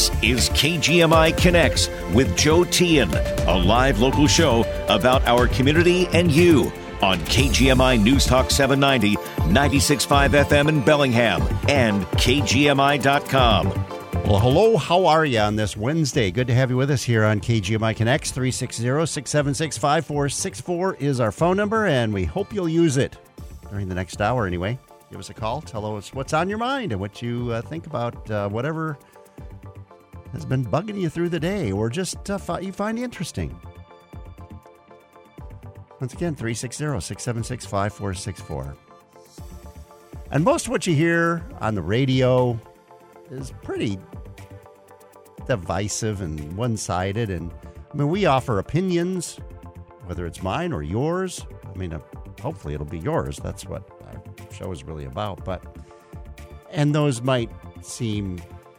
This is KGMI Connects with Joe Tian, a live local show about our community and you on KGMI News Talk 790, 96.5 FM in Bellingham, and KGMI.com. Well, hello, how are you on this Wednesday? Good to have you with us here on KGMI Connects. 360-676-5464 is our phone number, and we hope you'll use it during the next hour anyway. Give us a call. Tell us what's on your mind and what you think about whatever has been bugging you through the day or just you find interesting. Once again, 360-676-5464. And most of what you hear on the radio is pretty divisive and one-sided. And I mean, we offer opinions, whether it's mine or yours. I mean, hopefully it'll be yours. That's what our show is really about. And those might seem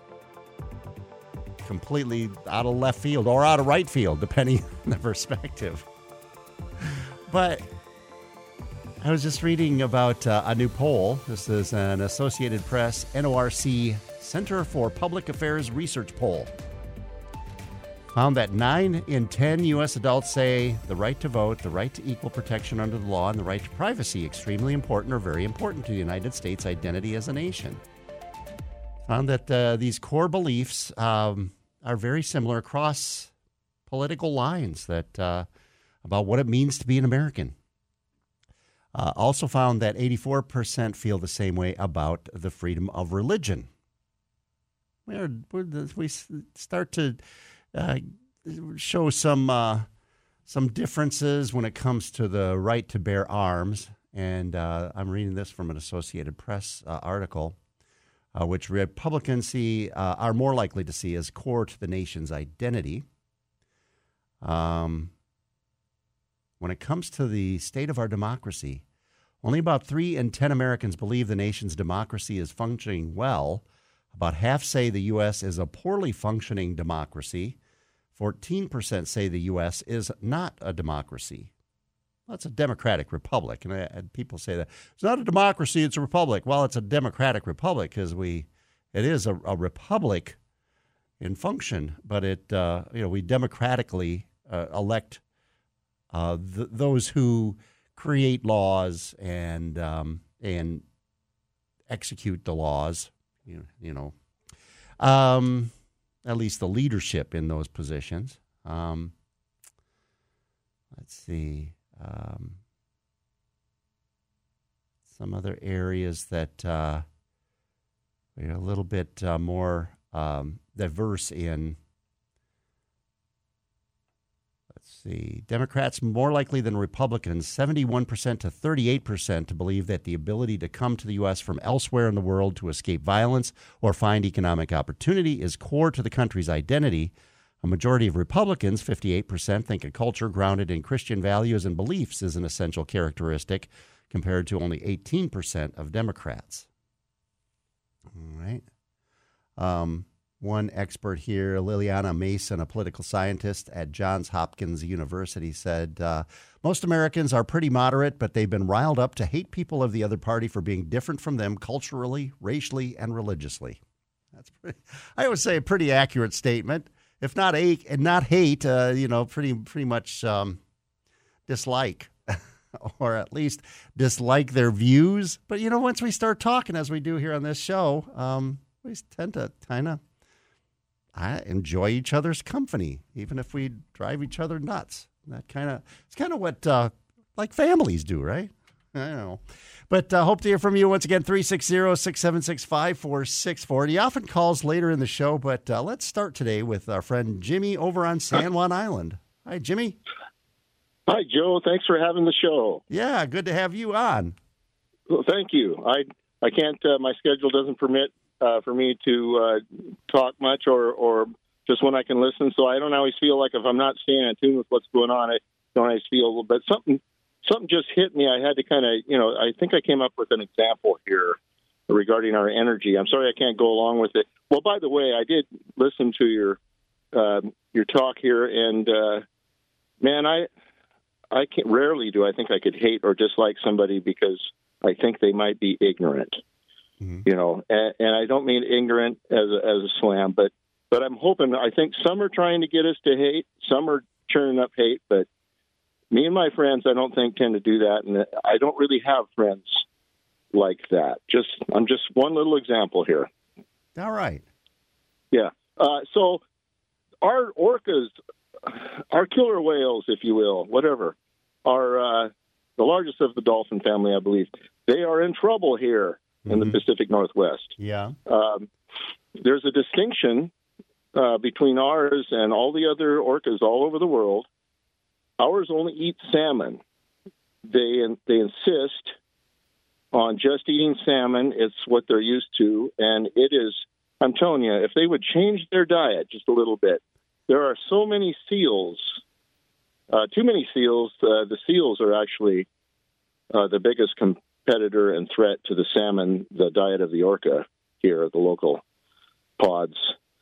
completely out of left field or out of right field, depending on the perspective. But I was just reading about a new poll. This is an Associated Press NORC Center for Public Affairs Research poll. Found that 9 in 10 U.S. adults say the right to vote, the right to equal protection under the law, and the right to privacy extremely important or very important to the United States' identity as a nation. Found that these core beliefs are very similar across political lines that about what it means to be an American. Also found that 84% feel the same way about the freedom of religion. We start to show some differences when it comes to the right to bear arms. And I'm reading this from an Associated Press article, which Republicans are more likely to see as core to the nation's identity. When it comes to the state of our democracy, only about 3 in 10 Americans believe the nation's democracy is functioning well. About half say the U.S. is a poorly functioning democracy. 14% say the U.S. is not a democracy. Well, it's a democratic republic, and people say that it's not a democracy; it's a republic. Well, it's a democratic republic because it is a republic in function, but we democratically elect those who create laws and execute the laws. At least the leadership in those positions. Let's see. Some other areas that we're a little bit more diverse in. Let's see. Democrats more likely than Republicans, 71% to 38% to believe that the ability to come to the U.S. from elsewhere in the world to escape violence or find economic opportunity is core to the country's identity. A majority of Republicans, 58%, think a culture grounded in Christian values and beliefs is an essential characteristic, compared to only 18% of Democrats. All right. One expert here, Liliana Mason, a political scientist at Johns Hopkins University, said, most Americans are pretty moderate, but they've been riled up to hate people of the other party for being different from them culturally, racially, and religiously. That's I would say a pretty accurate statement. If not hate, pretty much dislike, or at least dislike their views. But, once we start talking, as we do here on this show, we tend to I enjoy each other's company, even if we drive each other nuts. It's kind of what like families do, right? I don't know. But hope to hear from you once again, 360-676-5464. He often calls later in the show, but let's start today with our friend Jimmy over on San Juan Island. Hi, Jimmy. Hi, Joe. Thanks for having the show. Yeah, good to have you on. Well, thank you. I can't, my schedule doesn't permit for me to talk much or just when I can listen. So I don't always feel like if I'm not staying in tune with what's going on, I don't always feel, but something just hit me. I had to kind of, I think I came up with an example here regarding our energy. I'm sorry I can't go along with it. Well, by the way, I did listen to your talk here, and man, I can't, rarely do I think I could hate or dislike somebody because I think they might be ignorant. Mm-hmm. And I don't mean ignorant as a slam, but But I'm hoping, I think some are trying to get us to hate, some are churning up hate, but me and my friends, I don't think tend to do that. And I don't really have friends like that. I'm just one little example here. All right. Yeah. So our orcas, our killer whales, if you will, whatever, are the largest of the dolphin family, I believe. They are in trouble here in the Pacific Northwest. Yeah. There's a distinction between ours and all the other orcas all over the world. Ours only eat salmon. They insist on just eating salmon. It's what they're used to, and it is. I'm telling you, if they would change their diet just a little bit, there are so many seals, too many seals. The seals are actually the biggest competitor and threat to the salmon, the diet of the orca here at the local pods.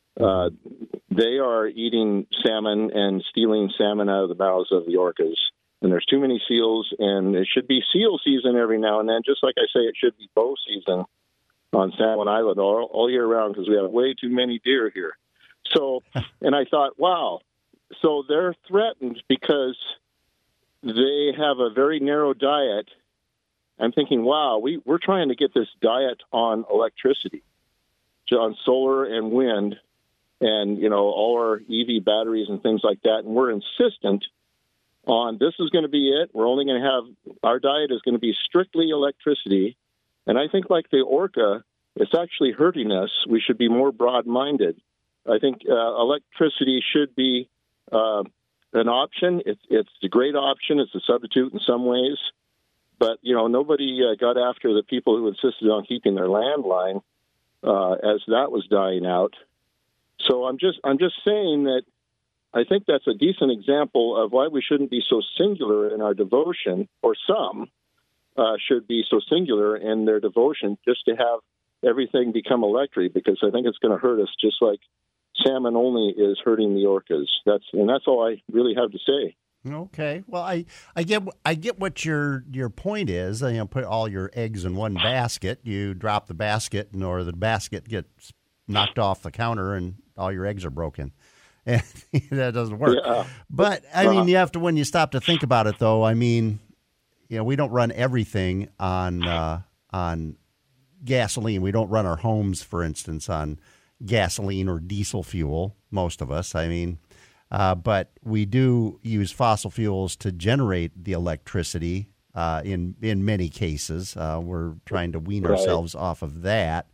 They are eating salmon and stealing salmon out of the mouths of the orcas. And there's too many seals, and it should be seal season every now and then, just like I say it should be bow season on San Juan Island all year round, because we have way too many deer here. So, and I thought, wow, so they're threatened because they have a very narrow diet. I'm thinking, wow, we're trying to get this diet on electricity, on solar and wind, and, all our EV batteries and things like that. And we're insistent on this is going to be it. We're only going to have, our diet is going to be strictly electricity. And I think like the orca, it's actually hurting us. We should be more broad-minded. I think electricity should be an option. It's a great option. It's a substitute in some ways. But, nobody got after the people who insisted on keeping their landline as that was dying out. So I'm just saying that I think that's a decent example of why we shouldn't be so singular in our devotion, or some should be so singular in their devotion just to have everything become electric, because I think it's going to hurt us just like salmon only is hurting the orcas. That's all I really have to say. Okay. Well, I get what your point is. Put all your eggs in one basket. You drop the basket, or the basket gets knocked off the counter, and all your eggs are broken. And that doesn't work. Yeah. But I mean, you have to, when you stop to think about it, though. I mean, we don't run everything on gasoline. We don't run our homes, for instance, on gasoline or diesel fuel. Most of us. I mean. But we do use fossil fuels to generate the electricity in many cases. We're trying to wean ourselves off of that.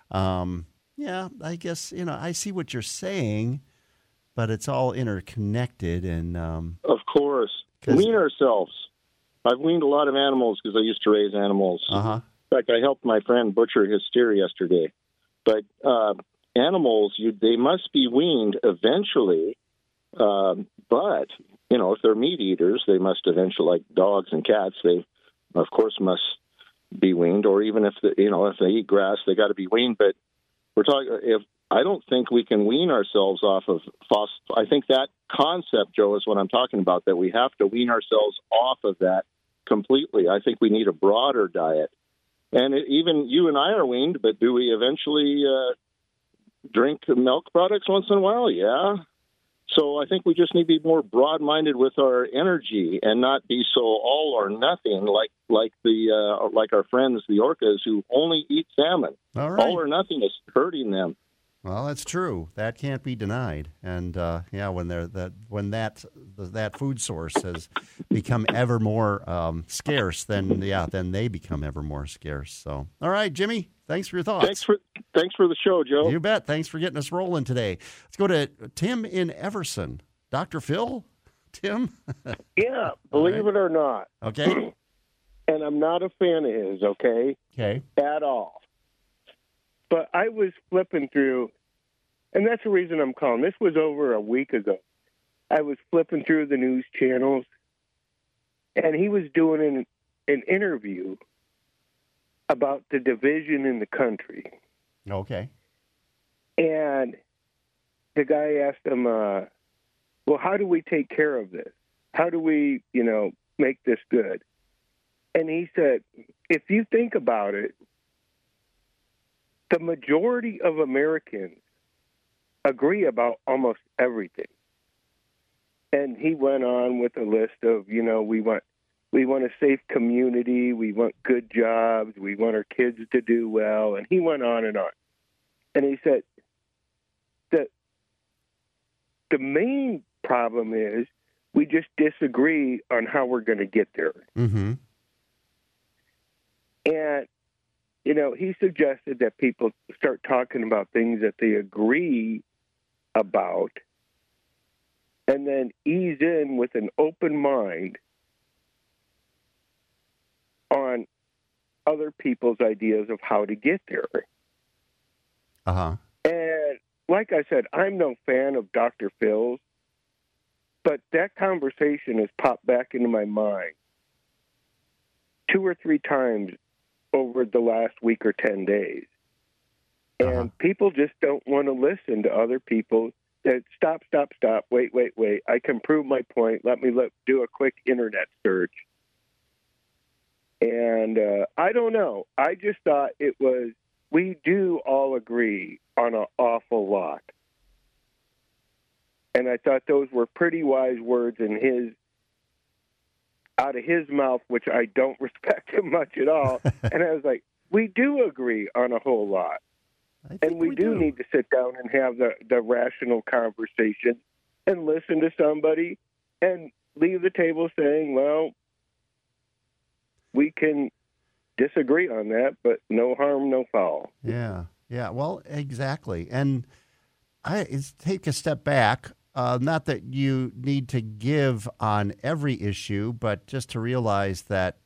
Yeah, I guess, I see what you're saying, but it's all interconnected. And of course, wean ourselves. I've weaned a lot of animals because I used to raise animals. Uh-huh. In fact, I helped my friend butcher his steer yesterday. But animals, they must be weaned eventually. But, if they're meat eaters, they must eventually, like dogs and cats, they, of course, must be weaned. Or even if they eat grass, they got to be weaned. But we're talking, I don't think we can wean ourselves off of fossil. I think that concept, Joe, is what I'm talking about, that we have to wean ourselves off of that completely. I think we need a broader diet. And even you and I are weaned, but do we eventually drink milk products once in a while? Yeah. So I think we just need to be more broad-minded with our energy and not be so all or nothing like our friends, the orcas, who only eat salmon. All right. All or nothing is hurting them. Well, that's true. That can't be denied. And when that food source has become ever more scarce, then they become ever more scarce. So, all right, Jimmy, thanks for your thoughts. Thanks for the show, Joe. You bet. Thanks for getting us rolling today. Let's go to Tim in Everson. Dr. Phil, Tim. Yeah, believe it or not. Okay. And I'm not a fan of his. Okay. Okay. At all. But I was flipping through, and that's the reason I'm calling. This was over a week ago. I was flipping through the news channels, and he was doing an interview about the division in the country. Okay. And the guy asked him, well, how do we take care of this? How do we, make this good? And he said, if you think about it, the majority of Americans agree about almost everything. And he went on with a list of, we want a safe community, we want good jobs, we want our kids to do well, and he went on and on. And he said that the main problem is we just disagree on how we're going to get there. Mm-hmm. And, he suggested that people start talking about things that they agree about and then ease in with an open mind on other people's ideas of how to get there. Uh-huh. And like I said, I'm no fan of Dr. Phil's, but that conversation has popped back into my mind 2 or 3 times over the last week or 10 days. And people just don't want to listen to other people that stop, wait. I can prove my point. Let me do a quick internet search. And I don't know. I just thought we do all agree on an awful lot. And I thought those were pretty wise words out of his mouth, which I don't respect him much at all. And I was like, we do agree on a whole lot. And we do need to sit down and have the rational conversation and listen to somebody and leave the table saying, well, we can disagree on that, but no harm, no foul. Yeah. Well, exactly. And I take a step back. Not that you need to give on every issue, but just to realize that,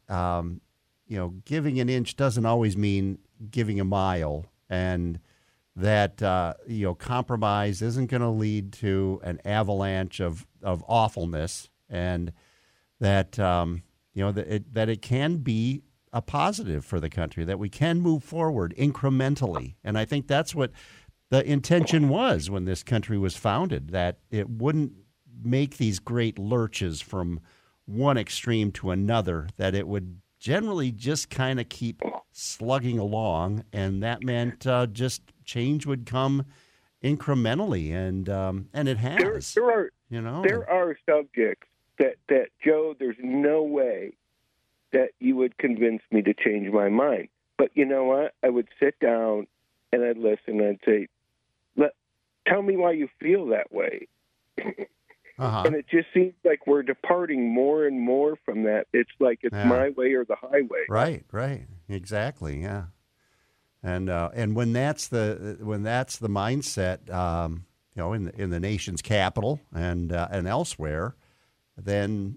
giving an inch doesn't always mean giving a mile, and that, compromise isn't going to lead to an avalanche of awfulness, and that, that it can be a positive for the country, that we can move forward incrementally. And I think that's what the intention was when this country was founded, that it wouldn't make these great lurches from one extreme to another, that it would generally just kind of keep slugging along, and that meant just change would come incrementally, and it has. There are subjects that Joe, there's no way that you would convince me to change my mind. But you know what? I would sit down and I'd listen and I'd say, tell me why you feel that way. And it just seems like we're departing more and more from that. It's like it's my way or the highway. Right. Exactly. Yeah. And when that's the mindset, in the nation's capital and elsewhere, then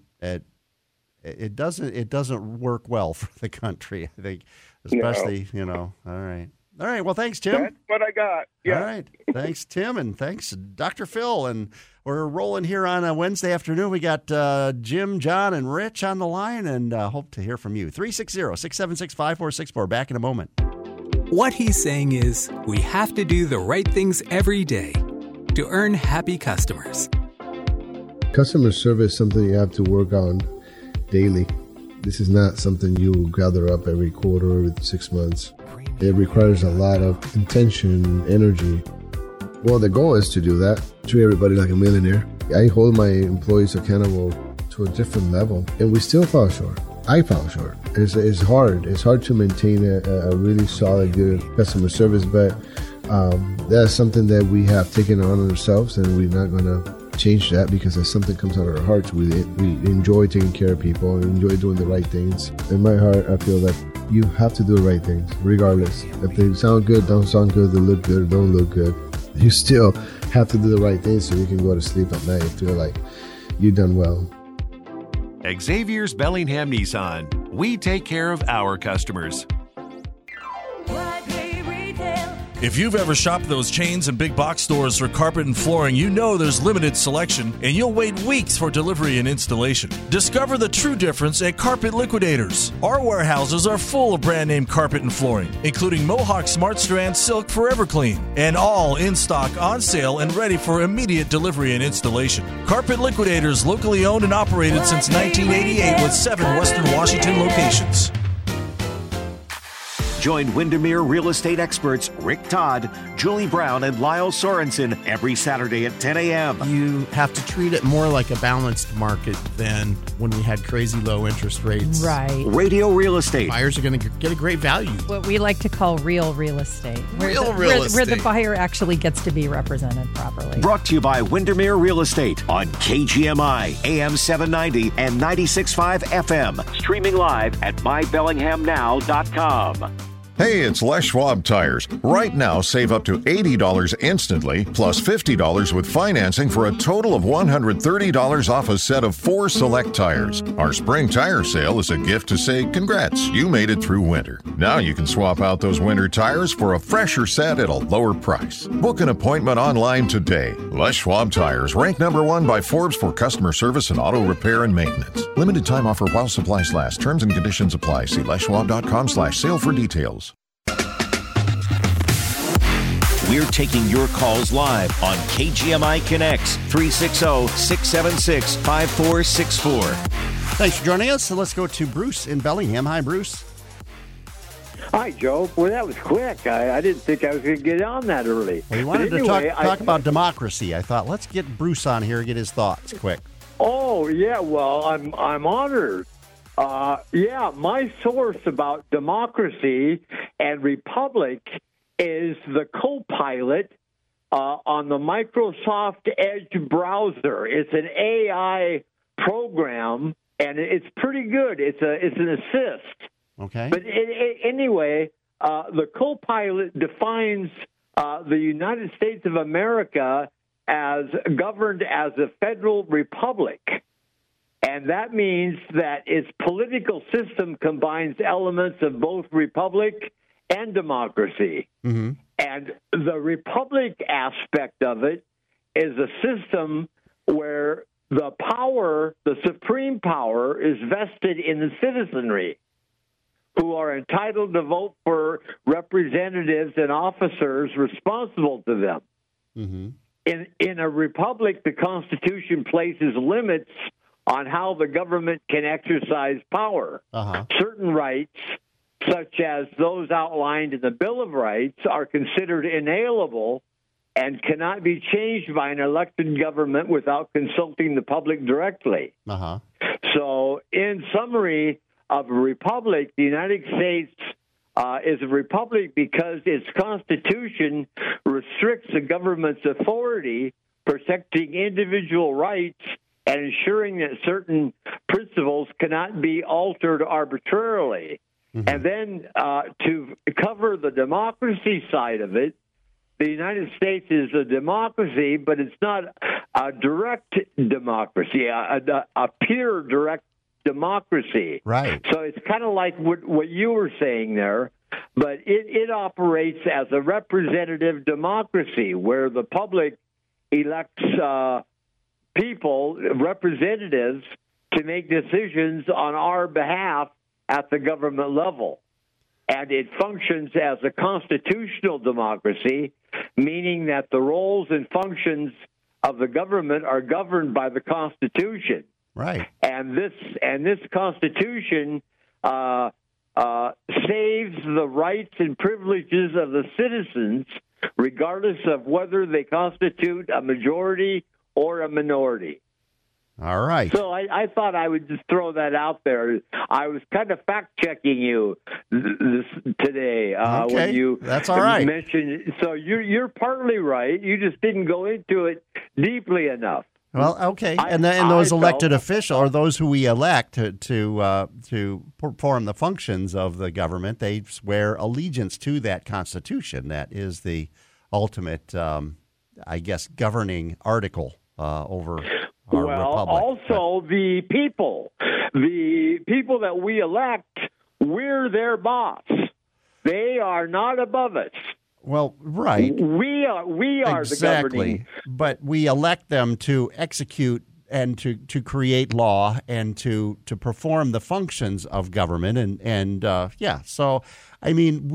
it doesn't work well for the country, I think, especially, All right. Well, thanks, Tim. That's what I got. Yeah. All right. Thanks, Tim, and thanks, Dr. Phil. And we're rolling here on a Wednesday afternoon. We got Jim, John, and Rich on the line, and hope to hear from you. 360-676-5464. Back in a moment. What he's saying is we have to do the right things every day to earn happy customers. Customer service is something you have to work on daily. This is not something you gather up every quarter or every 6 months. It requires a lot of intention and energy. Well, the goal is to do that, treat everybody like a millionaire. I hold my employees accountable to a different level, and we still fall short. I fall short. It's hard. It's hard to maintain a really solid, good customer service, but that's something that we have taken on ourselves, and we're not going to change that because if something comes out of our hearts, we enjoy taking care of people, we enjoy doing the right things. In my heart, I feel that you have to do the right things, regardless. If they sound good, don't sound good, they look good, don't look good. You still have to do the right things so you can go to sleep at night and feel like you've done well. Xavier's Bellingham Nissan. We take care of our customers. If you've ever shopped those chains and big box stores for carpet and flooring, you know there's limited selection and you'll wait weeks for delivery and installation. Discover the true difference at Carpet Liquidators. Our warehouses are full of brand name carpet and flooring, including Mohawk Smart Strand Silk Forever Clean, and all in stock, on sale, and ready for immediate delivery and installation. Carpet Liquidators, locally owned and operated since 1988 with 7 Western Washington locations. Join Windermere real estate experts Rick Todd, Julie Brown, and Lyle Sorensen every Saturday at 10 a.m. You have to treat it more like a balanced market than when we had crazy low interest rates. Right. Radio Real Estate. Buyers are going to get a great value. What we like to call real estate. Real estate. Where the buyer actually gets to be represented properly. Brought to you by Windermere Real Estate on KGMI, AM 790 and 96.5 FM. Streaming live at mybellinghamnow.com. Hey, it's Les Schwab Tires. Right now, save up to $80 instantly, plus $50 with financing for a total of $130 off a set of 4 select tires. Our spring tire sale is a gift to say, congrats, you made it through winter. Now you can swap out those winter tires for a fresher set at a lower price. Book an appointment online today. Les Schwab Tires, ranked number 1 by Forbes for customer service and auto repair and maintenance. Limited time offer while supplies last. Terms and conditions apply. See leschwab.com/sale for details. We're taking your calls live on KGMI Connects, 360-676-5464. Thanks for joining us. So let's go to Bruce in Bellingham. Hi, Bruce. Hi, Joe. Well, that was quick. I didn't think I was going to get on that early. Well, we wanted to talk about democracy. I thought, let's get Bruce on here and get his thoughts quick. Oh, yeah. Well, I'm honored. My source about democracy and republic is the Copilot on the Microsoft Edge browser. It's an AI program, and it's pretty good. It's an assist. Okay. But anyway, the Copilot defines the United States of America as governed as a federal republic. And that means that its political system combines elements of both republic and democracy. Mm-hmm. And the republic aspect of it is a system where the power, the supreme power, is vested in the citizenry, who are entitled to vote for representatives and officers responsible to them. Mm-hmm. In a republic, the Constitution places limits on how the government can exercise power. Uh-huh. Certain rights, such as those outlined in the Bill of Rights, are considered inalienable and cannot be changed by an elected government without consulting the public directly. Uh-huh. So, in summary of a republic, the United States is a republic because its Constitution restricts the government's authority, protecting individual rights and ensuring that certain principles cannot be altered arbitrarily. Mm-hmm. And then to cover the democracy side of it, the United States is a democracy, but it's not a direct democracy, a pure direct democracy. Right. So it's kind of like what you were saying there, but it operates as a representative democracy where the public elects people, representatives, to make decisions on our behalf at the government level. And it functions as a constitutional democracy, meaning that the roles and functions of the government are governed by the Constitution. Right. And this Constitution saves the rights and privileges of the citizens, regardless of whether they constitute a majority or a minority. All right. So I thought I would just throw that out there. I was kind of fact-checking you today when you That's all right. mentioned. So you're partly right. You just didn't go into it deeply enough. Well, okay, and those elected officials, or those who we elect to perform the functions of the government, they swear allegiance to that Constitution. That is the ultimate, governing article over our republic. Also the people that we elect, we're their boss. They are not above us. Well, right. We are exactly. The governing. But we elect them to execute and to create law and to perform the functions of government So, I mean,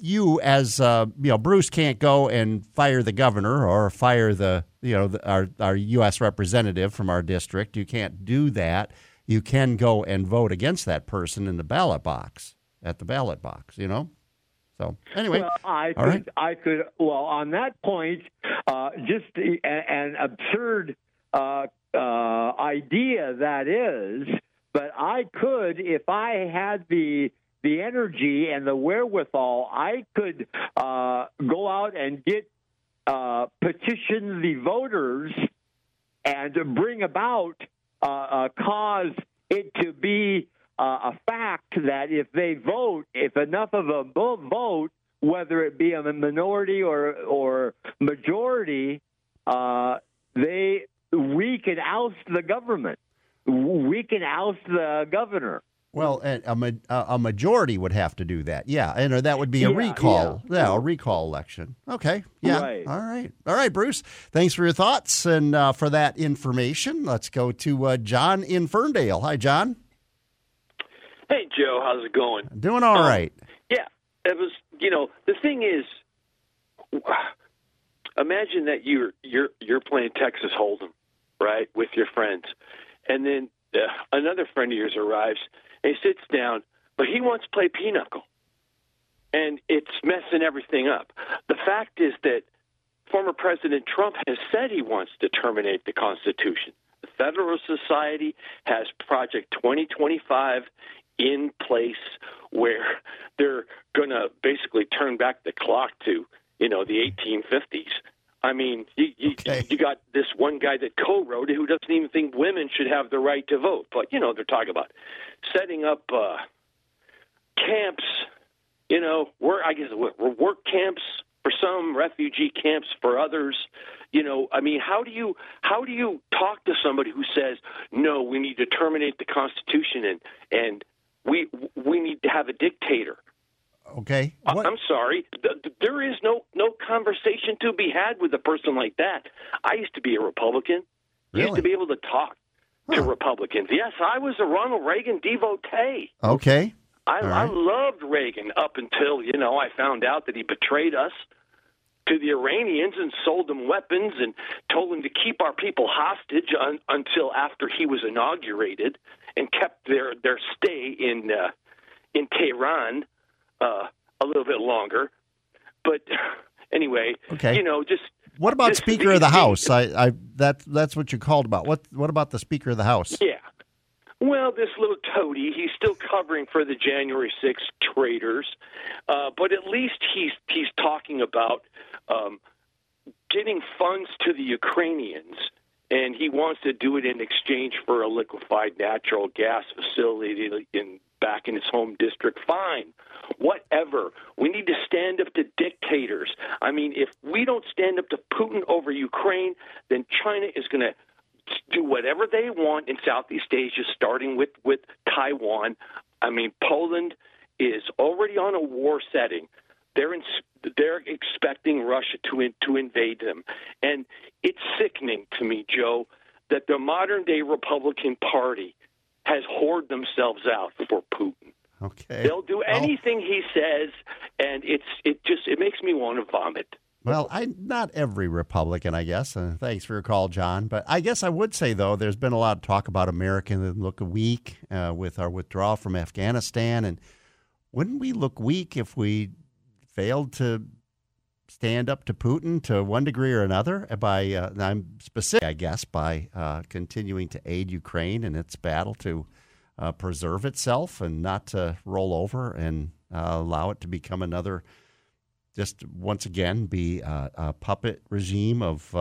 Bruce can't go and fire the governor or fire our U.S. representative from our district. You can't do that. You can go and vote against that person in the ballot box, at the ballot box, So anyway, well, I could. Well, on that point, just an absurd idea that is. But I could, if I had the energy and the wherewithal, I could go out and get petition the voters and bring about cause it to be a fact that if they vote, if enough of them vote, whether it be a minority or majority, we can oust the government. We can oust the governor. Well, a majority would have to do that. Yeah, and that would be a recall. Yeah, a recall election. Okay. Yeah. Right. All right, Bruce. Thanks for your thoughts and for that information. Let's go to John in Ferndale. Hi, John. Hey, Joe. How's it going? Doing all right. Yeah. It was. The thing is, imagine that you're playing Texas Hold'em, right, with your friends, and then another friend of yours arrives. And he sits down, but he wants to play pinochle, and it's messing everything up. The fact is that former President Trump has said he wants to terminate the Constitution. The Federalist Society has Project 2025 in place where they're going to basically turn back the clock to, the 1850s. I mean, you got this one guy that co-wrote it who doesn't even think women should have the right to vote. But, they're talking about setting up camps, work camps for some, refugee camps for others. How do you talk to somebody who says, no, we need to terminate the Constitution and we need to have a dictator? Okay. I'm sorry. There is no conversation to be had with a person like that. I used to be a Republican. Really? I used to be able to talk to Republicans. Yes, I was a Ronald Reagan devotee. Okay. I loved Reagan up until, I found out that he betrayed us to the Iranians and sold them weapons and told them to keep our people hostage until after he was inaugurated and kept their stay in Tehran a little bit longer. But anyway, okay. Just what about Speaker of the House? That's what you called about. What about the Speaker of the House? Yeah. Well, this little toady, he's still covering for the January 6th traitors, but at least he's talking about getting funds to the Ukrainians, and he wants to do it in exchange for a liquefied natural gas facility back in his home district. Fine. Whatever. We need to stand up to dictators. I mean, if we don't stand up to Putin over Ukraine, then China is going to do whatever they want in Southeast Asia, starting with Taiwan. I mean, Poland is already on a war setting. They're expecting Russia to invade them. And it's sickening to me, Joe, that the modern-day Republican Party has whored themselves out for Putin. Okay. They'll do anything he says, and it makes me want to vomit. Well, not every Republican, I guess. Thanks for your call, John. But I guess I would say, though, there's been a lot of talk about America look weak with our withdrawal from Afghanistan. And wouldn't we look weak if we failed to stand up to Putin to one degree or another by, I'm specific, I guess, by continuing to aid Ukraine in its battle to preserve itself and not to roll over and allow it to become another, just once again be a puppet regime of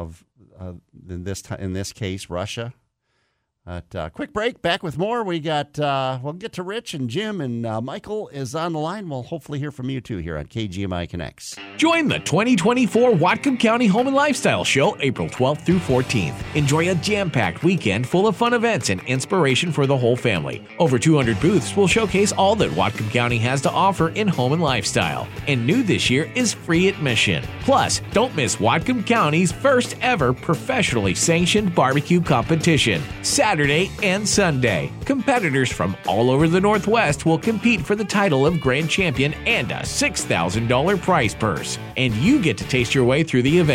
in this case Russia. Quick break. Back with more. We'll get to Rich and Jim and Michael is on the line. We'll hopefully hear from you too here on KGMI Connects. Join the 2024 Whatcom County Home and Lifestyle Show April 12th through 14th. Enjoy a jam-packed weekend full of fun events and inspiration for the whole family. Over 200 booths will showcase all that Whatcom County has to offer in home and lifestyle. And new this year is free admission. Plus, don't miss Whatcom County's first ever professionally sanctioned barbecue competition, Saturday and Sunday. Competitors from all over the Northwest will compete for the title of Grand Champion and a $6,000 prize purse. And you get to taste your way through the event.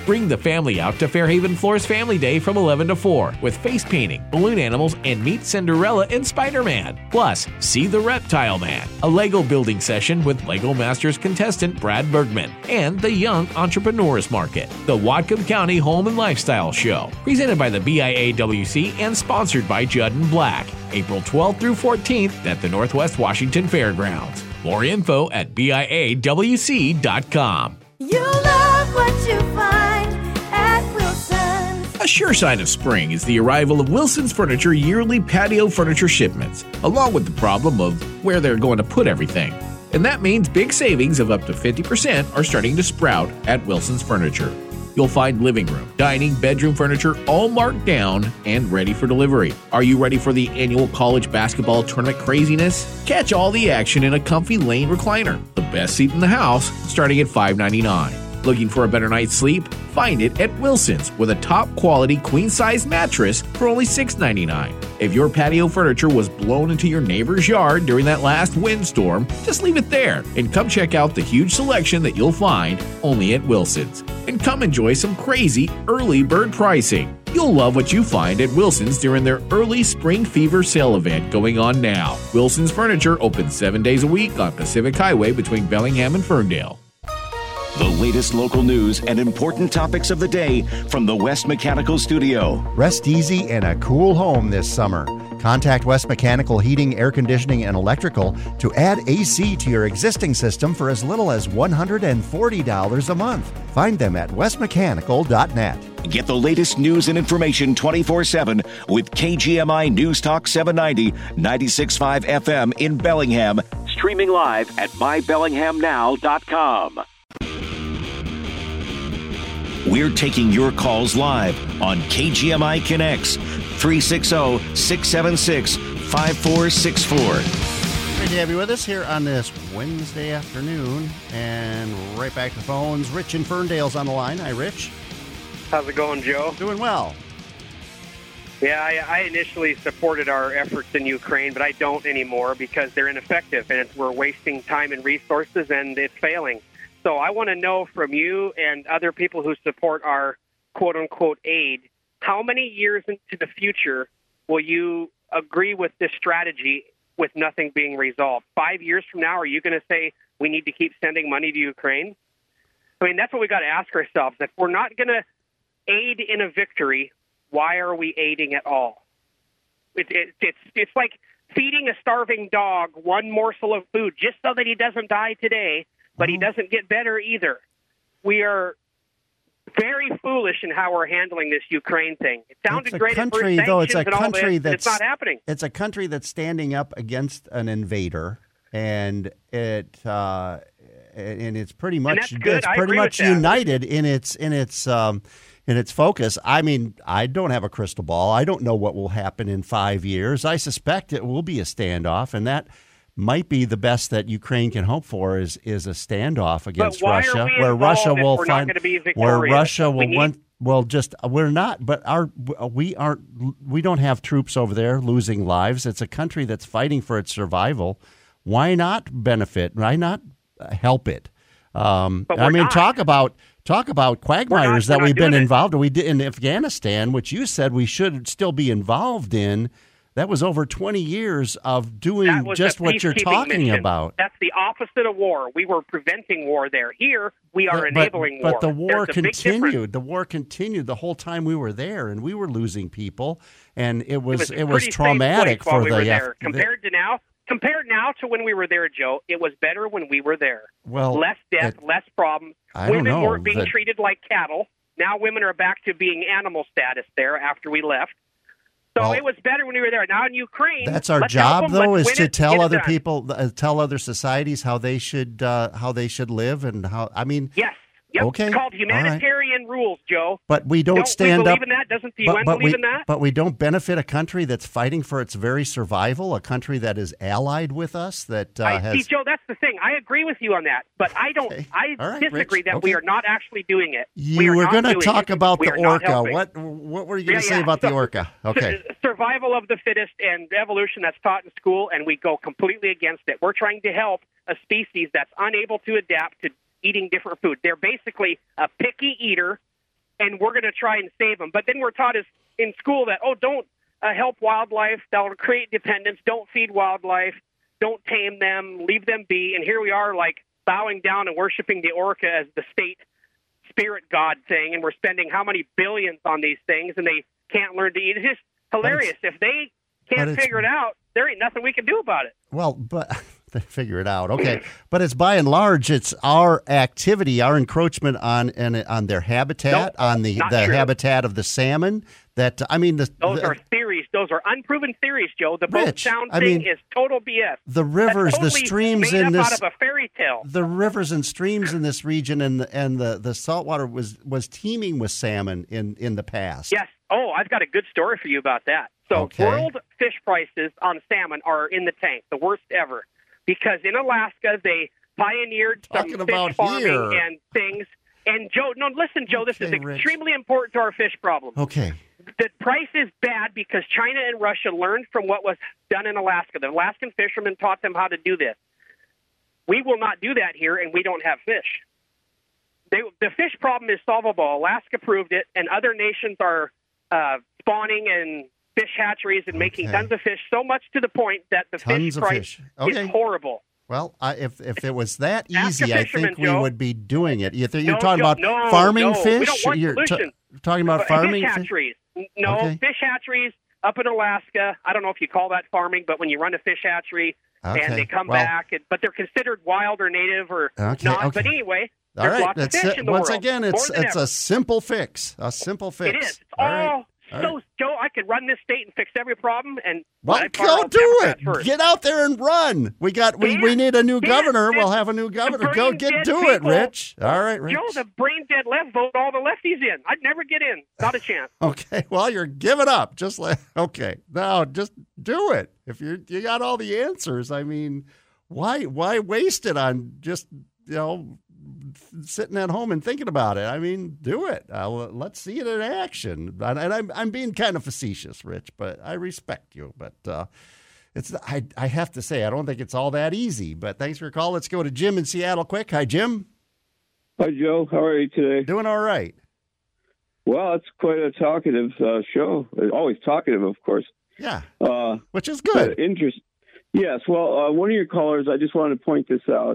Bring the family out to Fairhaven Floors Family Day from 11 to 4 with face painting, balloon animals, and meet Cinderella and Spider-Man. Plus, see The Reptile Man, a Lego building session with Lego Masters contestant Brad Bergman, and the Young Entrepreneurs Market, the Whatcom County Home and Lifestyle Show, presented by the BIAWC and sponsored by Judd & Black, April 12th through 14th at the Northwest Washington Fairgrounds. More info at BIAWC.com. You love what you find at Wilson's. A sure sign of spring is the arrival of Wilson's Furniture yearly patio furniture shipments, along with the problem of where they're going to put everything. And that means big savings of up to 50% are starting to sprout at Wilson's Furniture. You'll find living room, dining, bedroom furniture all marked down and ready for delivery. Are you ready for the annual college basketball tournament craziness? Catch all the action in a comfy Lane recliner, the best seat in the house, starting at $5.99. Looking for a better night's sleep? Find it at Wilson's with a top-quality queen-size mattress for only $6.99. If your patio furniture was blown into your neighbor's yard during that last windstorm, just leave it there and come check out the huge selection that you'll find only at Wilson's. And come enjoy some crazy early bird pricing. You'll love what you find at Wilson's during their early Spring Fever sale event going on now. Wilson's Furniture opens 7 days a week on Pacific Highway between Bellingham and Ferndale. The latest local news and important topics of the day from the West Mechanical Studio. Rest easy in a cool home this summer. Contact West Mechanical Heating, Air Conditioning, and Electrical to add AC to your existing system for as little as $140 a month. Find them at westmechanical.net. Get the latest news and information 24/7 with KGMI News Talk 790, 96.5 FM in Bellingham. Streaming live at mybellinghamnow.com. We're taking your calls live on KGMI Connects, 360-676-5464. Great to have you with us here on this Wednesday afternoon. And right back to the phones. Rich in Ferndale's on the line. Hi, Rich. How's it going, Joe? Doing well. Yeah, I initially supported our efforts in Ukraine, but I don't anymore because they're ineffective and we're wasting time and resources and it's failing. So I want to know from you and other people who support our quote-unquote aid, how many years into the future will you agree with this strategy with nothing being resolved? 5 years from now, are you going to say we need to keep sending money to Ukraine? I mean, that's what we got to ask ourselves. If we're not going to aid in a victory, why are we aiding at all? It's like feeding a starving dog one morsel of food just so that he doesn't die today, but he doesn't get better either. We are very foolish in how we're handling this Ukraine thing. It sounded great at first, it's a country it's not happening. It's a country that's standing up against an invader, and it's pretty much united in its focus. I mean, I don't have a crystal ball. I don't know what will happen in 5 years. I suspect it will be a standoff, and that might be the best that Ukraine can hope for is a standoff against Russia, where Russia will find where Russia will want. Well, we're not, but we don't have troops over there losing lives. It's a country that's fighting for its survival. Why not benefit? Why not help it? I mean, talk about quagmires that we've been involved in. We did in Afghanistan, which you said we should still be involved in. That was over 20 years of doing just what you're talking about. That's the opposite of war. We were preventing war there. Here, we are enabling war. But the war continued. The war continued the whole time we were there, and we were losing people, and it was traumatic for the there. Compared now to when we were there, Joe, it was better when we were there. Well, less death, less problems. Women weren't being treated like cattle. Now women are back to being animal status there after we left. So it was better when we were there. Now in Ukraine, that's our job, though, is to tell other people, tell other societies how they should live and how. I mean, yes, yep. Okay, it's called humanitarian rules, Joe. But we don't stand we up. Believe in that? Doesn't the UN believe in that? But we don't benefit a country that's fighting for its very survival. A country that is allied with us. That see, Joe. That's the thing. I agree with you on that, but I don't. Okay. I disagree Rich. that we are not actually doing it. You were going to talk about the orca. What were you going to say about the orca? Okay. Survival of the fittest and evolution that's taught in school, and we go completely against it. We're trying to help a species that's unable to adapt to eating different food. They're basically a picky eater and we're going to try and save them. But then we're taught in school that, don't help wildlife. That'll create dependence. Don't feed wildlife. Don't tame them. Leave them be. And here we are, like, bowing down and worshiping the orca as the state spirit god thing, and we're spending how many billions on these things, and they can't learn to eat. It's just hilarious. If they can't figure it out, there ain't nothing we can do about it. Well, but they figure it out. Okay. But it's by and large, it's our activity, our encroachment on their habitat, on the habitat of the salmon. Those are theories. Those are unproven theories, Joe. The boat sound thing is total BS. The rivers, totally the streams made in up this, out of a fairy tale. The rivers and streams in this region and the saltwater was teeming with salmon in the past. Yes. Oh, I've got a good story for you about that. So world fish prices on salmon are in the tank, the worst ever, because in Alaska they pioneered some fish farming and things. And Joe, listen, Joe, this is extremely important to our fish problem. Okay. The price is bad because China and Russia learned from what was done in Alaska. The Alaskan fishermen taught them how to do this. We will not do that here, and we don't have fish. The fish problem is solvable. Alaska proved it, and other nations are spawning and fish hatcheries and making tons of fish, so much to the point that the fish price is horrible. Well, if it was that easy, I think we Joe. would be doing it. You're talking about farming fish? We don't want You're talking about farming fish hatcheries. Fish hatcheries up in Alaska. I don't know if you call that farming, but when you run a fish hatchery and they come back, but they're considered wild or native or not. But anyway, there's lots of fish in the world. Once again, it's a simple fix. A simple fix. It is. It's all right. Joe, I could run this state and fix every problem. And go do it. Get out there and run. We need a new governor. We'll have a new governor. Go do it, Rich. All right, Rich. Joe, the brain dead left vote all the lefties in. I'd never get in. Not a chance. Okay. Well, you're giving up. Now just do it. If you got all the answers, I mean, why waste it on just sitting at home and thinking about it? I mean, do it. Let's see it in action. And I'm being kind of facetious, Rich, but I respect you. But I have to say, I don't think it's all that easy. But thanks for your call. Let's go to Jim in Seattle quick. Hi, Jim. Hi, Joe. How are you today? Doing all right. Well, it's quite a talkative show. Always talkative, of course. Yeah, which is good. Yes. Well, one of your callers, I just wanted to point this out.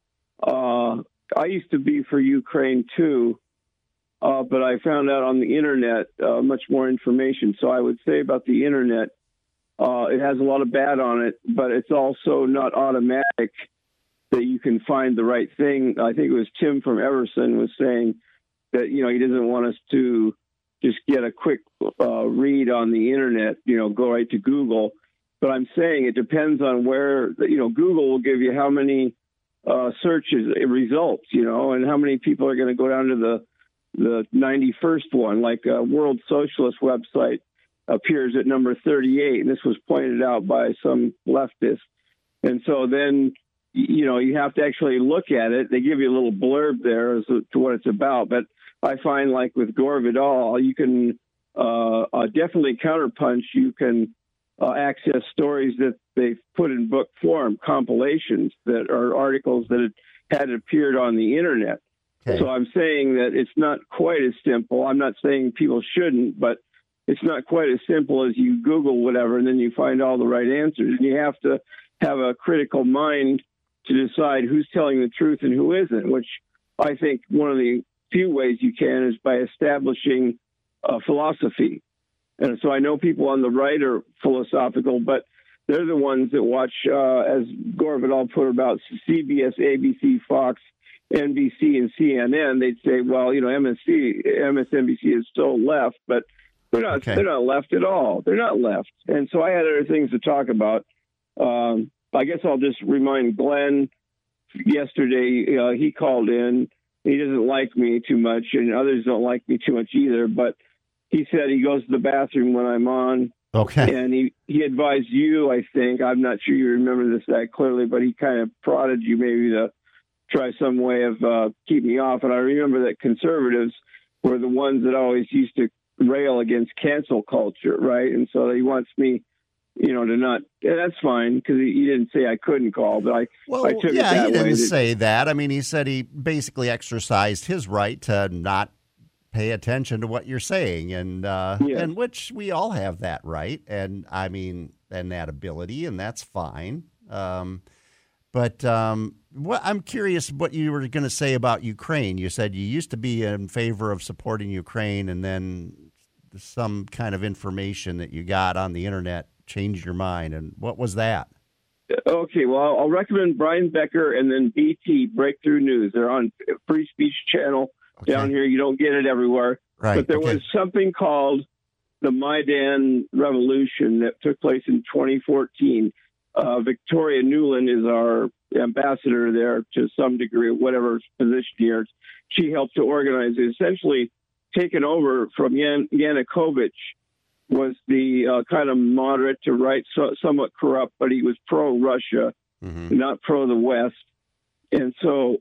I used to be for Ukraine too, but I found out on the internet much more information. So I would say about the internet, it has a lot of bad on it, but it's also not automatic that you can find the right thing. I think it was Tim from Everson was saying that, he doesn't want us to just get a quick read on the internet, go right to Google. But I'm saying it depends on where, Google will give you how many searches results, and how many people are going to go down to the 91st one, like a World Socialist website appears at number 38. And this was pointed out by some leftists. And so then, you have to actually look at it. They give you a little blurb there as to what it's about. But I find like with Gore Vidal, you can definitely counterpunch. You can access stories that they've put in book form, compilations that are articles that had appeared on the internet. Okay. So I'm saying that it's not quite as simple. I'm not saying people shouldn't, but it's not quite as simple as you Google whatever and then you find all the right answers. And you have to have a critical mind to decide who's telling the truth and who isn't, which I think one of the few ways you can is by establishing philosophy. And so I know people on the right are philosophical, but they're the ones that watch, as Gore Vidal put about CBS, ABC, Fox, NBC, and CNN. They'd say, well, MSNBC is still left, but they're not. Okay. They're not left at all. They're not left. And so I had other things to talk about. I guess I'll just remind Glenn. Yesterday, he called in. He doesn't like me too much, and others don't like me too much either. But he said he goes to the bathroom when I'm on. Okay. And he advised you, I think, I'm not sure you remember this that clearly, but he kind of prodded you maybe to try some way of keep me off. And I remember that conservatives were the ones that always used to rail against cancel culture, right? And so he wants me, to not. Yeah, that's fine because he didn't say I couldn't call, but I took it that way. He didn't say that. I mean, he said he basically exercised his right to not pay attention to what you're saying, and which we all have that right, and I mean, and that ability, and that's fine. But I'm curious what you were going to say about Ukraine. You said you used to be in favor of supporting Ukraine, and then some kind of information that you got on the internet changed your mind. And what was that? Okay, well, I'll recommend Brian Becker and then BT, Breakthrough News. They're on Free Speech Channel down here. You don't get it everywhere. Right. But there was something called the Maidan Revolution that took place in 2014. Victoria Newland is our ambassador there to some degree, whatever position here. She helped to organize it. Essentially taken over from Yanukovych, was the kind of moderate to right, somewhat corrupt, but he was pro-Russia, not pro the West. And so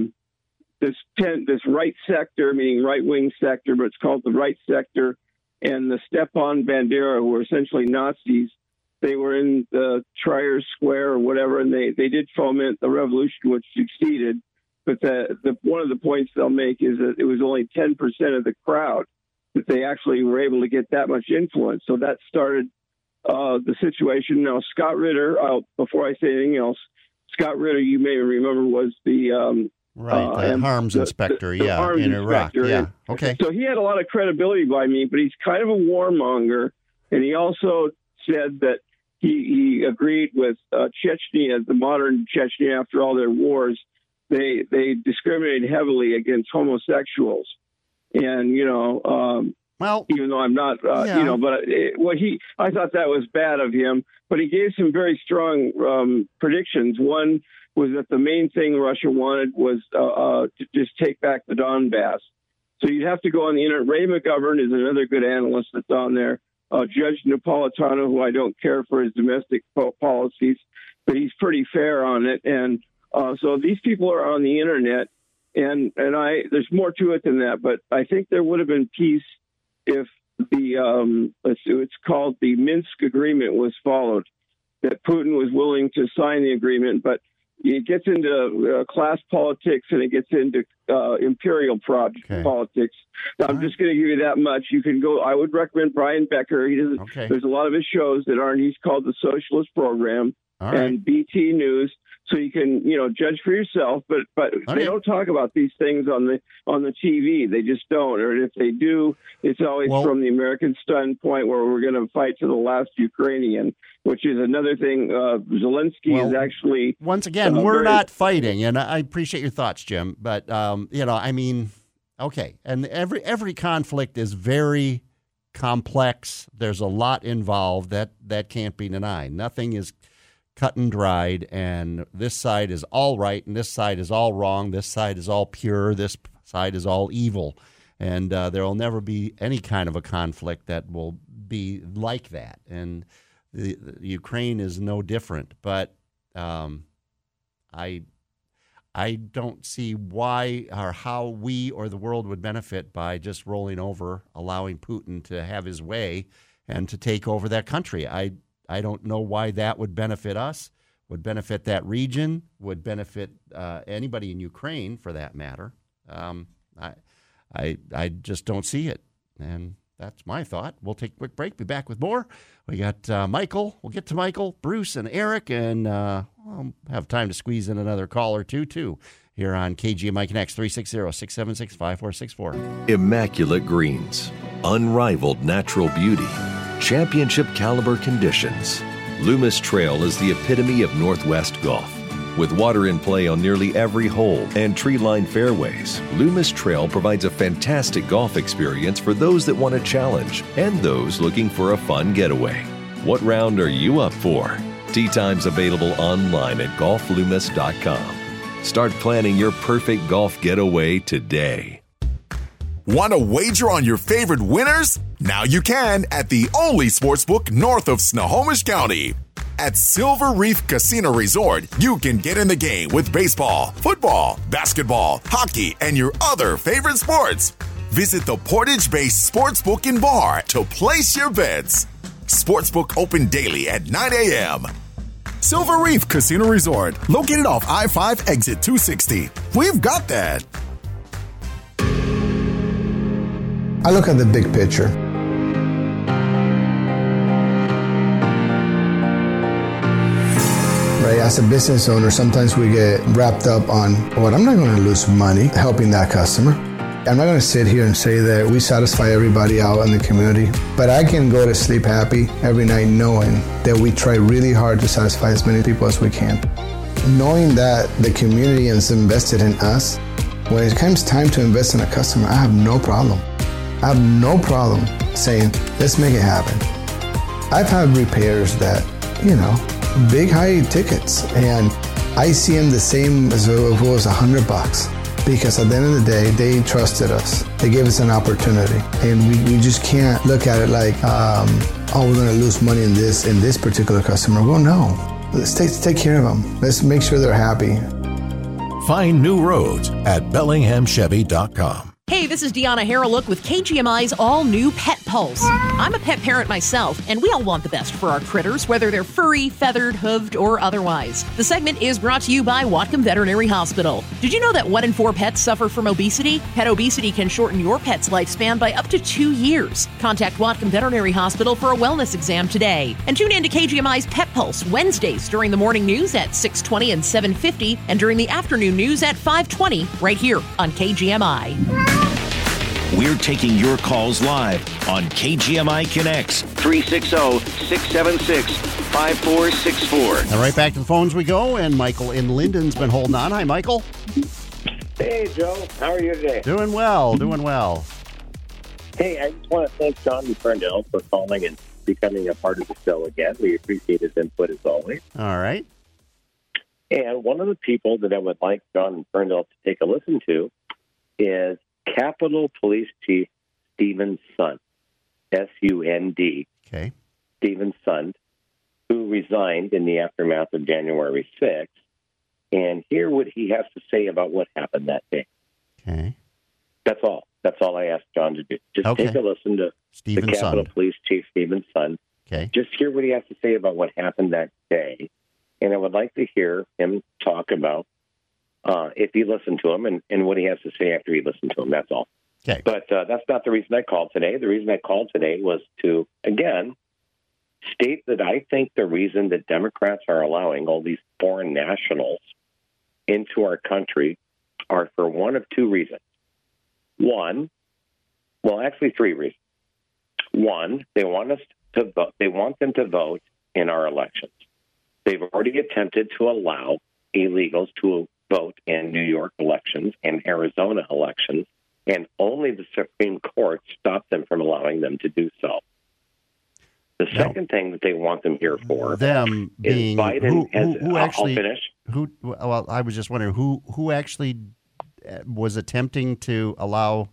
this right sector, meaning right-wing sector, but it's called the right sector, and the Stepan Bandera, who were essentially Nazis, they were in the Trier Square or whatever, and they did foment the revolution, which succeeded. But one of the points they'll make is that it was only 10% of the crowd that they actually were able to get that much influence. So that started the situation. Now, Scott Ritter, before I say anything else, Scott Ritter, you may remember, was the arms inspector, arms in Iraq. inspector. Yeah, okay. So he had a lot of credibility by me, but he's kind of a warmonger, and he also said that he agreed with Chechnya, the modern Chechnya, after all their wars. They discriminate heavily against homosexuals. And, well, even though I'm not, but I thought that was bad of him. But he gave some very strong predictions. One was that the main thing Russia wanted was to just take back the Donbass. So you'd have to go on the internet. Ray McGovern is another good analyst that's on there. Judge Napolitano, who I don't care for his domestic policies, but he's pretty fair on it. And so these people are on the internet. And there's more to it than that, but I think there would have been peace if it's called the Minsk Agreement was followed, that Putin was willing to sign the agreement, but it gets into class politics and it gets into imperial politics. I'm just going to give you that much. You can go. I would recommend Brian Becker. There's a lot of his shows that aren't. He's called the Socialist Program and BT News. So you can, judge for yourself, but they don't talk about these things on the TV. They just don't. Or if they do, it's always from the American standpoint, where we're going to fight to the last Ukrainian, which is another thing. Zelensky is actually once again we're not fighting, and I appreciate your thoughts, Jim. But okay, and every conflict is very complex. There's a lot involved that can't be denied. Nothing is cut and dried, and this side is all right, and this side is all wrong. This side is all pure. This side is all evil, and there will never be any kind of a conflict that will be like that. And the Ukraine is no different. But I don't see why or how we or the world would benefit by just rolling over, allowing Putin to have his way and to take over that country. I don't know why that would benefit us, would benefit that region, would benefit anybody in Ukraine for that matter. I just don't see it, and that's my thought. We'll take a quick break. Be back with more. We got Michael. We'll get to Michael, Bruce, and Eric, and I'll have time to squeeze in another call or two, too, here on KGMI Connects, 360-676-5464. Immaculate greens, unrivaled natural beauty, championship caliber conditions. Loomis Trail is the epitome of Northwest golf. With water in play on nearly every hole and tree-lined fairways, Loomis Trail provides a fantastic golf experience for those that want a challenge and those looking for a fun getaway. What round are you up for? Tee times available online at golfloomis.com. Start planning your perfect golf getaway today. Want to wager on your favorite winners? Now you can at the only sportsbook north of Snohomish County. At Silver Reef Casino Resort, you can get in the game with baseball, football, basketball, hockey, and your other favorite sports. Visit the Portage-based Sportsbook and Bar to place your bets. Sportsbook open daily at 9 a.m. Silver Reef Casino Resort, located off I-5 exit 260. We've got that. I look at the big picture. Right, as a business owner, sometimes we get wrapped up on, well, I'm not going to lose money helping that customer. I'm not going to sit here and say that we satisfy everybody out in the community, but I can go to sleep happy every night knowing that we try really hard to satisfy as many people as we can. Knowing that the community is invested in us, when it comes time to invest in a customer, I have no problem. I have no problem saying, let's make it happen. I've had repairs that, big high tickets, and I see them the same as if it was $100. Because at the end of the day, they trusted us. They gave us an opportunity. And we just can't look at it like, we're going to lose money in this particular customer. Well, no. Let's take care of them. Let's make sure they're happy. Find new roads at BellinghamChevy.com. Hey, this is Deanna Harreluk with KGMI's all-new Pet Pulse. I'm a pet parent myself, and we all want the best for our critters, whether they're furry, feathered, hooved, or otherwise. The segment is brought to you by Whatcom Veterinary Hospital. Did you know that 1 in 4 pets suffer from obesity? Pet obesity can shorten your pet's lifespan by up to 2 years. Contact Whatcom Veterinary Hospital for a wellness exam today. And tune in to KGMI's Pet Pulse Wednesdays during the morning news at 6:20 and 7:50, and during the afternoon news at 5:20, right here on KGMI. We're taking your calls live on KGMI Connects, 360-676-5464. All right, back to the phones we go, and Michael in Linden's been holding on. Hi, Michael. Hey, Joe. How are you today? Doing well, doing well. Hey, I just want to thank John DeFernandel for calling and becoming a part of the show again. We appreciate his input as always. All right. And one of the people that I would like John DeFernandel to take a listen to is Capitol Police Chief Steven Sund, S-U-N-D. Okay. Steven Sund, who resigned in the aftermath of January 6th, and hear what he has to say about what happened that day. Okay. That's all. That's all I asked John to do. Just take a listen to Steven the Capitol Sund. Police Chief Steven Sund. Okay. Just hear what he has to say about what happened that day. And I would like to hear him talk about if you listen to him and what he has to say after you listen to him. That's all. Okay. But that's not the reason I called today. The reason I called today was to, again, state that I think the reason that Democrats are allowing all these foreign nationals into our country are for one of two reasons. One, well, actually 3 reasons. One, they want us to vote. They want them to vote in our elections. They've already attempted to allow illegals to vote in New York elections and Arizona elections, and only the Supreme Court stopped them from allowing them to do so. The second thing that they want them here for them being is Biden who actually, I'll finish. Well, I was just wondering who actually was attempting to allow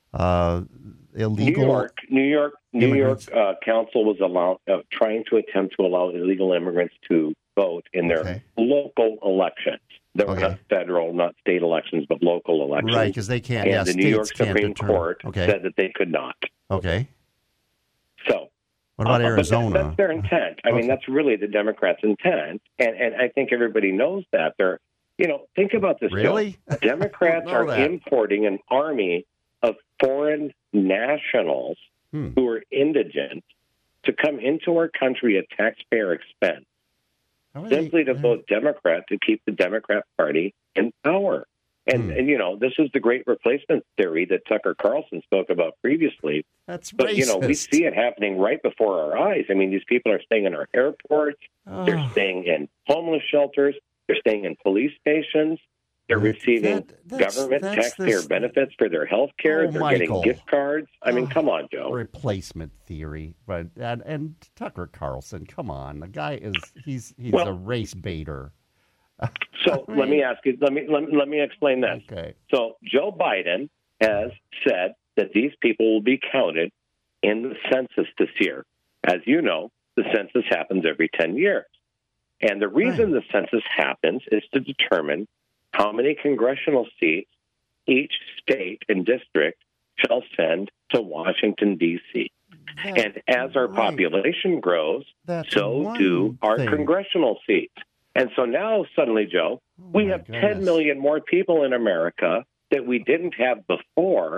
illegal New York Council was trying to attempt to allow illegal immigrants to vote in their local elections. There were not federal, not state elections, but local elections. Right, because they can't. And the New York Supreme Court said that they could not. Okay. So, what about Arizona? That's their intent. I mean, that's really the Democrats' intent, and I think everybody knows that. They're, think about this. Really? Joe. Democrats are importing an army of foreign nationals who are indigent to come into our country at taxpayer expense, simply to vote Democrat to keep the Democrat Party in power. And this is the great replacement theory that Tucker Carlson spoke about previously. That's but, racist. We see it happening right before our eyes. I mean, these people are staying in our airports. They're staying in homeless shelters. They're staying in police stations. They're receiving government taxpayer benefits for their health care. They're getting gift cards. I mean, come on, Joe. Replacement theory. But and Tucker Carlson, come on. The guy he's a race baiter. So let me ask you. Let me explain this. Okay. So Joe Biden has said that these people will be counted in the census this year. As you know, the census happens every 10 years, and the reason the census happens is to determine how many congressional seats each state and district shall send to Washington, D.C. And as our population grows, so do our congressional seats. And so now, suddenly, Joe, we have 10 million more people in America that we didn't have before,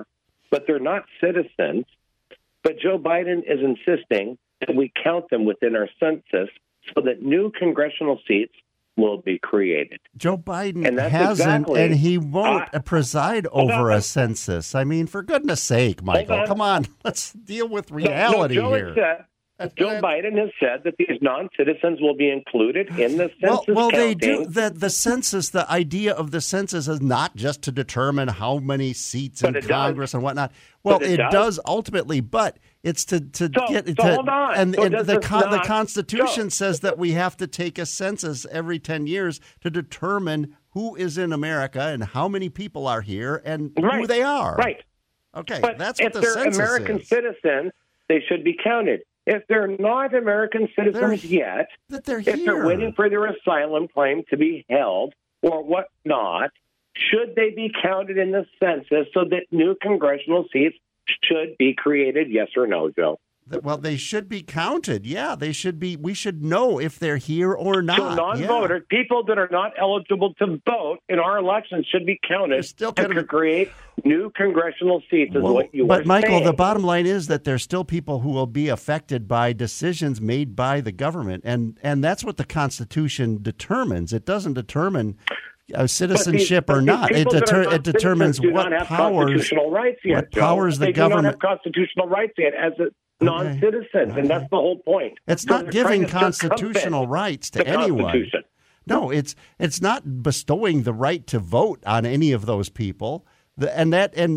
but they're not citizens. But Joe Biden is insisting that we count them within our census so that new congressional seats will be created. Joe Biden And that's hasn't, exactly- and he won't preside hold over on. a census. I mean, for goodness sake, Michael, on. come on. Let's deal with reality Joe here. Joe Biden has said that these non-citizens will be included in the census Well, counting. they do. The census, the idea of the census is not just to determine how many seats in But it Congress does. and whatnot. Well, But it it does ultimately, but it's to get so to. hold on. And, So and does the this not- Constitution says that we have to take a census every 10 years to determine who is in America and how many people are here and who Right. they are. Right. Okay, But that's if what the they're census American is. citizens, they should be counted. If they're not American citizens yet, if they're waiting for their asylum claim to be held or whatnot, should they be counted in the census so that new congressional seats should be created? Yes or no, Joe? Well, they should be counted. Yeah, they should be. We should know if they're here or not. So non-voters, people that are not eligible to vote in our elections should be counted to create new congressional seats is what you But were Michael, saying. the bottom line is that there's still people who will be affected by decisions made by the government, and that's what the Constitution determines. It doesn't determine citizenship or not. It determines do what not have powers constitutional rights yet, what Joe. powers the they government. do not have constitutional rights yet as a non-citizens, and that's the whole point. It's So not they're giving trying to constitutional circumvent rights to the anyone. Constitution. No, it's not bestowing the right to vote on any of those people. In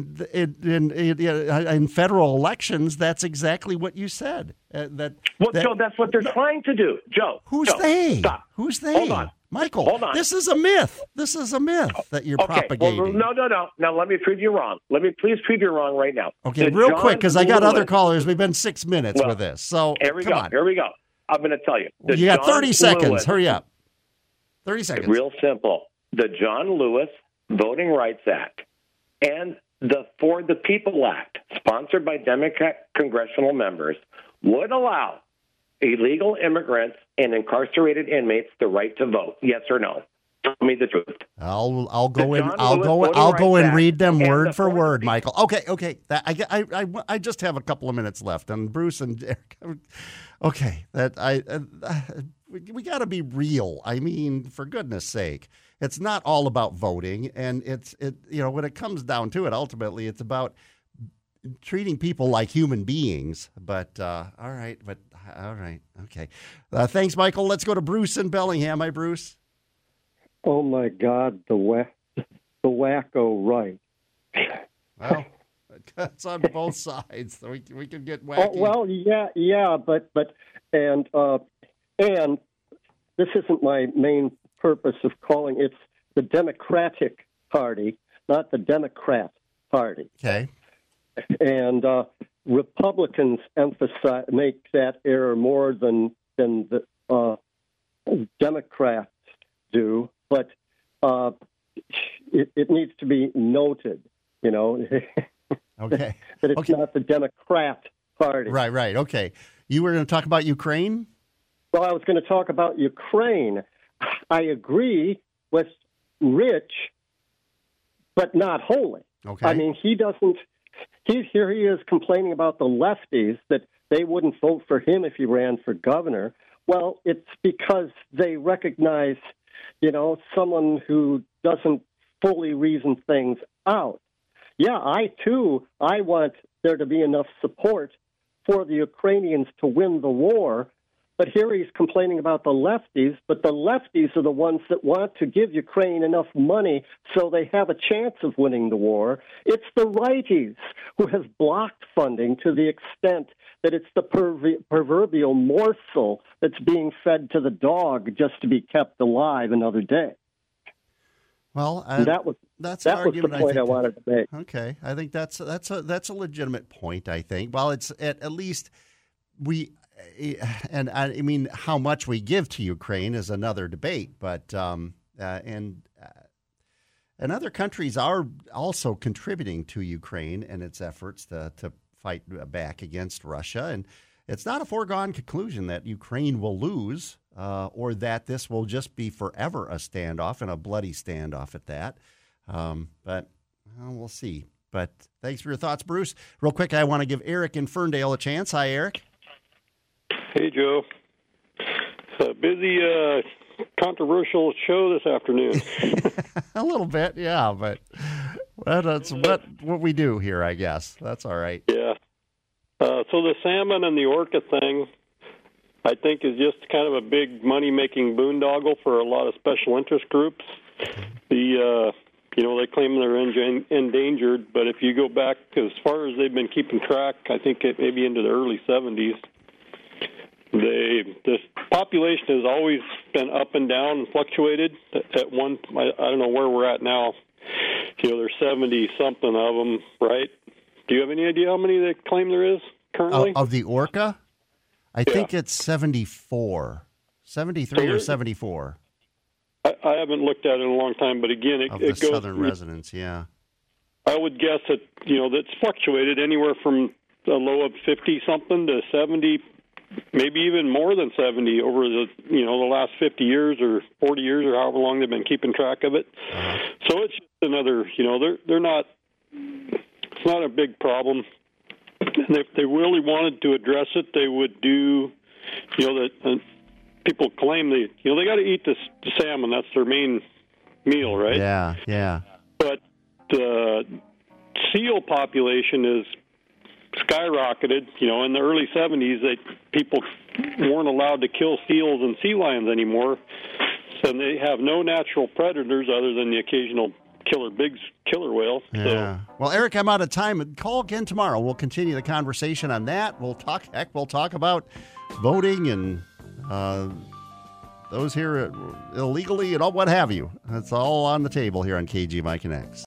federal elections, that's exactly what you said. Joe, that's what they're trying to do. Joe, who's Joe, they? Stop. Who's they? Hold on. Michael, Hold on. this is a myth. This is a myth that you're propagating. Well, no. Now, let me prove you wrong. Let me please prove you wrong right now. Okay, The real John quick, because I got other Lewis- callers. We've been 6 minutes with this. So Here we come go. on. Here we go. I'm going to tell you. The You got John 30 seconds. Lewis- Hurry up. 30 seconds. Real simple. The John Lewis Voting Rights Act and the For the People Act, sponsored by Democrat congressional members, would allow illegal immigrants and incarcerated inmates the right to vote. Yes or no? Tell me the truth. I'll go in. John I'll Lewis go. Voting I'll go Rights and read Act them and word the for word, Michael. Okay. I just have a couple of minutes left, and Bruce and Derek. Okay, we got to be real. I mean, for goodness sake, it's not all about voting, and when it comes down to it, ultimately, it's about treating people like human beings. But all right, okay. Thanks, Michael. Let's go to Bruce in Bellingham. Hi, Bruce. Oh my God, the wacko right. Well, it's on both sides, so we can get wacky. Oh, well, yeah, but this isn't my main purpose of calling. It's the Democratic Party, not the Democrat Party. Okay. And Republicans make that error more than the Democrats do, but it needs to be noted, Okay. that it's not the Democrat Party. Right. Okay. You were going to talk about Ukraine? Well, I was going to talk about Ukraine. I agree with Rich, but not wholly. Okay. I mean, here he is complaining about the lefties, that they wouldn't vote for him if he ran for governor. Well, it's because they recognize, someone who doesn't fully reason things out. Yeah, I want there to be enough support for the Ukrainians to win the war. But here he's complaining about the lefties, but the lefties are the ones that want to give Ukraine enough money so they have a chance of winning the war. It's the righties who has blocked funding to the extent that it's the proverbial morsel that's being fed to the dog just to be kept alive another day. Well, that was the point I wanted to make. Okay, I think that's a legitimate point. I think. Well, it's at least we. And I mean, how much we give to Ukraine is another debate, but and other countries are also contributing to Ukraine and its efforts to fight back against Russia. And it's not a foregone conclusion that Ukraine will lose or that this will just be forever a standoff and a bloody standoff at that. But we'll see. But thanks for your thoughts, Bruce. Real quick, I want to give Eric in Ferndale a chance. Hi, Eric. Hey, Joe. It's a busy, controversial show this afternoon. A little bit, yeah, but that's what we do here, I guess. That's all right. Yeah. So the salmon and the orca thing, I think, is just kind of a big money-making boondoggle for a lot of special interest groups. They claim they're endangered, but if you go back as far as they've been keeping track, I think it may be into the early 70s, this population has always been up and down and fluctuated. At one, I don't know where we're at now. There's 70-something of them, right? Do you have any idea how many they claim there is currently? Of the orca? I think it's 74. 73 or 74. I haven't looked at it in a long time, but again, it goes southern residents, yeah. I would guess that, that's fluctuated anywhere from a low of 50-something to 70, maybe even more than 70 over the last 50 years or 40 years or however long they've been keeping track of it. So it's just another, they're not, it's not a big problem. And if they really wanted to address it, they would do, people claim they got to eat the salmon. That's their main meal, right? Yeah, yeah. But the seal population is skyrocketed. In the early 70s, people weren't allowed to kill seals and sea lions anymore, and they have no natural predators other than the occasional killer whale. Yeah. Well, Eric, I'm out of time. Call again tomorrow. We'll continue the conversation on that. We'll talk about voting and those here illegally and all what have you. That's all on the table here on KGMI Connects.